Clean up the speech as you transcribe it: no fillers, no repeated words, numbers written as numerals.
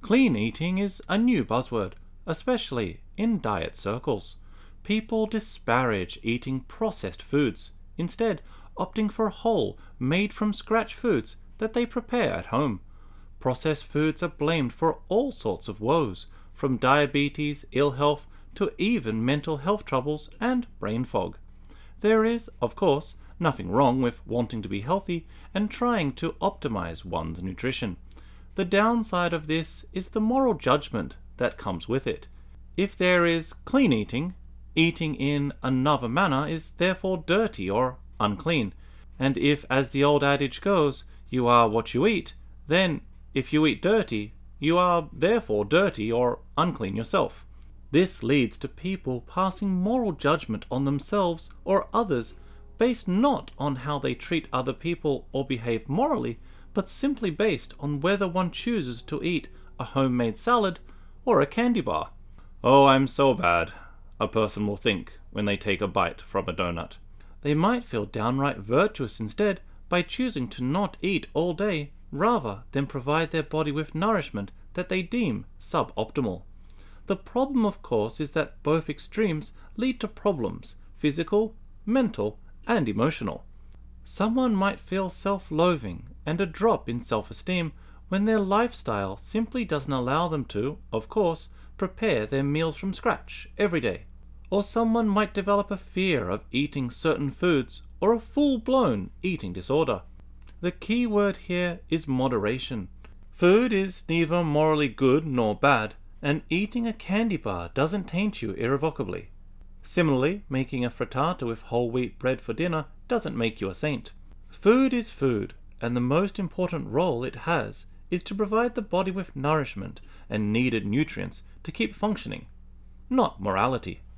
Clean eating is a new buzzword, especially in diet circles. People disparage eating processed foods, instead opting for whole, made-from-scratch foods that they prepare at home. Processed foods are blamed for all sorts of woes, from diabetes, ill health, to even mental health troubles and brain fog. There is, of course, nothing wrong with wanting to be healthy and trying to optimize one's nutrition. The downside of this is the moral judgment that comes with it. If there is clean eating, eating in another manner is therefore dirty or unclean. And if, as the old adage goes, you are what you eat, then if you eat dirty, you are therefore dirty or unclean yourself. This leads to people passing moral judgment on themselves or others based not on how they treat other people or behave morally, but simply based on whether one chooses to eat a homemade salad or a candy bar. "Oh, I'm so bad," a person will think when they take a bite from a donut. They might feel downright virtuous instead by choosing to not eat all day rather than provide their body with nourishment that they deem suboptimal. The problem, of course, is that both extremes lead to problems, physical, mental, and emotional. Someone might feel self-loathing and a drop in self-esteem when their lifestyle simply doesn't allow them to, of course, prepare their meals from scratch every day. Or someone might develop a fear of eating certain foods or a full-blown eating disorder. The key word here is moderation. Food is neither morally good nor bad, and eating a candy bar doesn't taint you irrevocably. Similarly, making a frittata with whole wheat bread for dinner doesn't make you a saint. Food is food, and the most important role it has is to provide the body with nourishment and needed nutrients to keep functioning, not morality.